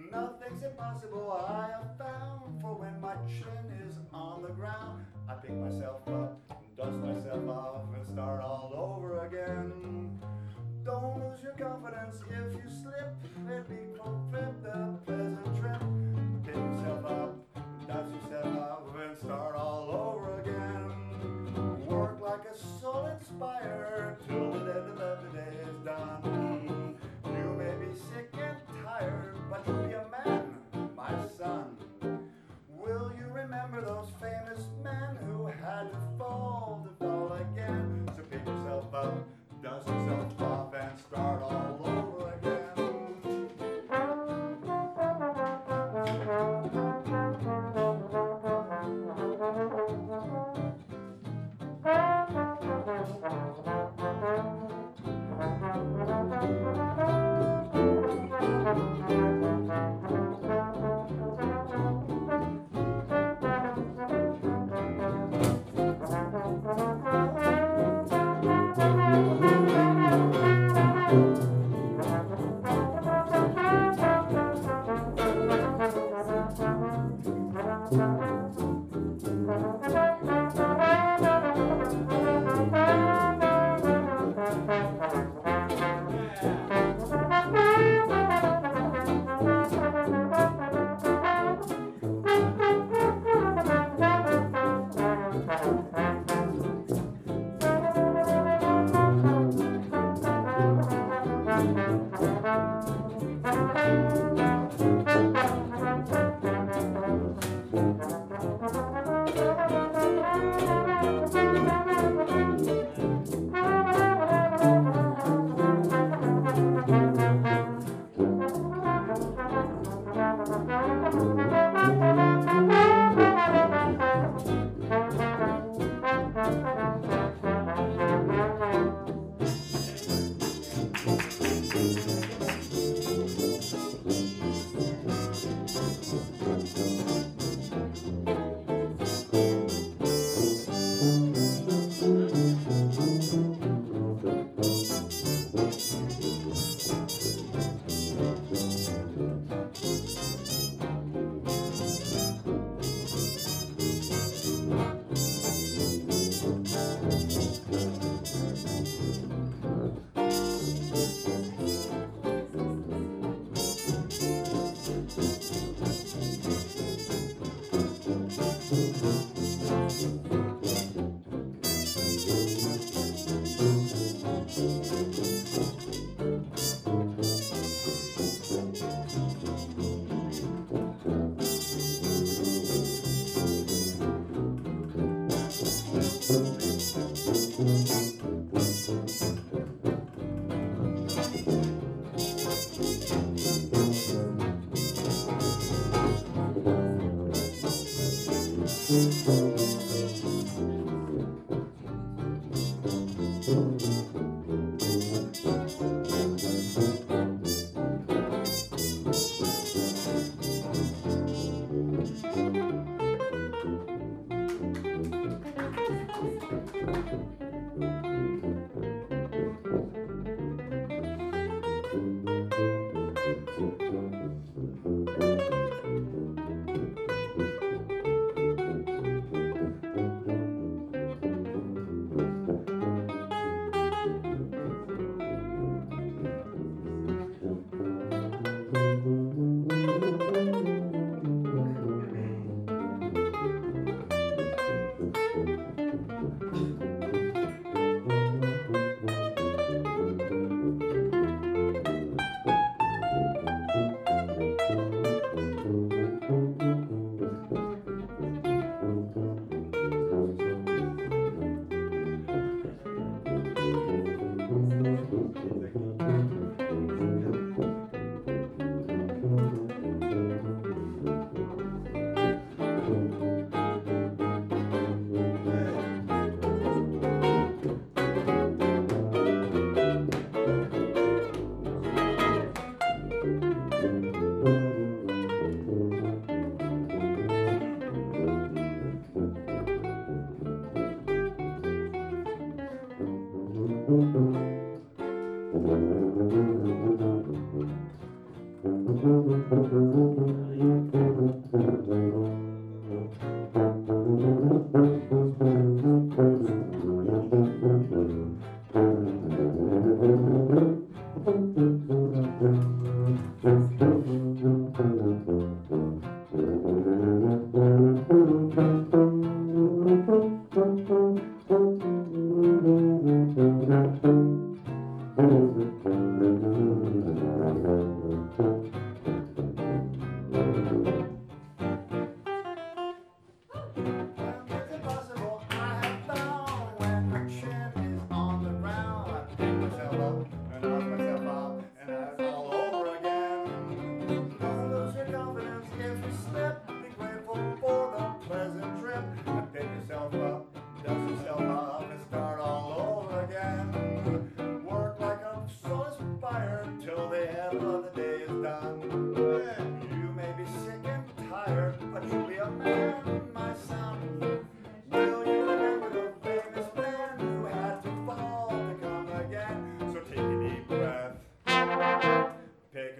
Nothing's impossible I have found, for when my chin is on the ground, I pick myself up, dust myself off, and start all over again. Don't lose your confidence if you slip, it becomes the pleasant trip. Pick yourself up, dust yourself off, and start all over again. Work like a soul inspired till the end of the day is done. You may be sick and tired, but you'll be a man, my son. Will you remember those famous men who had to fall again? So pick yourself up, dust yourself off, and start all over again.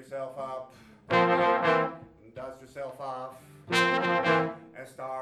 yourself up, dust yourself off, and start